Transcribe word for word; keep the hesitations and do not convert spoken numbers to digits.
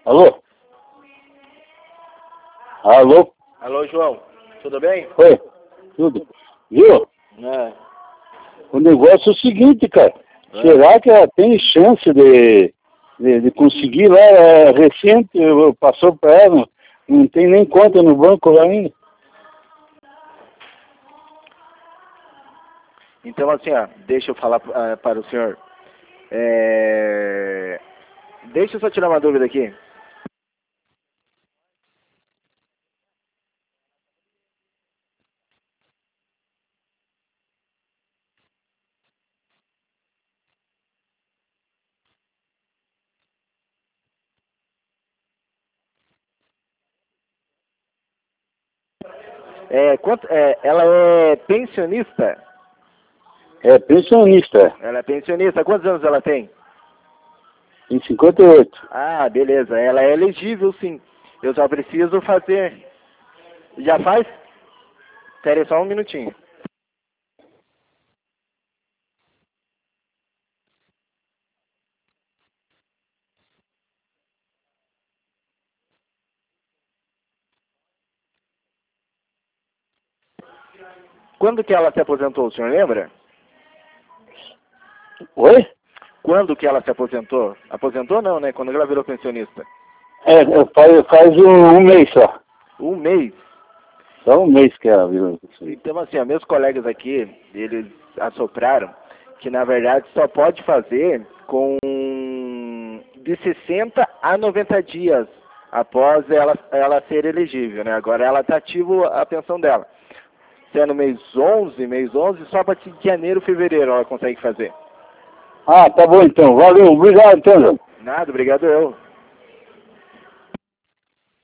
Alô? Alô? Alô, João. Tudo bem? Oi, tudo. Viu? É. O negócio é o seguinte, cara. É. Será que ela tem chance de, de, de conseguir lá? É recente, eu- passou para ela, não, não tem nem conta no banco lá ainda. Então, assim, ó, deixa eu falar ah, para o senhor. É... Deixa eu só tirar uma dúvida aqui. É, quanto, é, ela é pensionista? É pensionista, Ela é pensionista. Quantos anos ela tem? em cinquenta e oito. Ah, beleza. Ela é elegível, sim. Eu só preciso fazer. Já faz? Espera aí só um minutinho. Quando que ela se aposentou, o senhor lembra? Oi? Quando que ela se aposentou? Aposentou não, né? Quando ela virou pensionista? É, é, faz, faz um, um mês só. Um mês. Só um mês que ela virou. Então, assim, ó, meus colegas aqui, eles assopraram que, na verdade, só pode fazer com de sessenta a noventa dias após ela, ela ser elegível, né? Agora ela está ativa a pensão dela. Sendo mês onze, mês onze, só a partir de janeiro, fevereiro ela consegue fazer. Ah, tá bom então. Valeu, obrigado então, João. Nada, obrigado eu.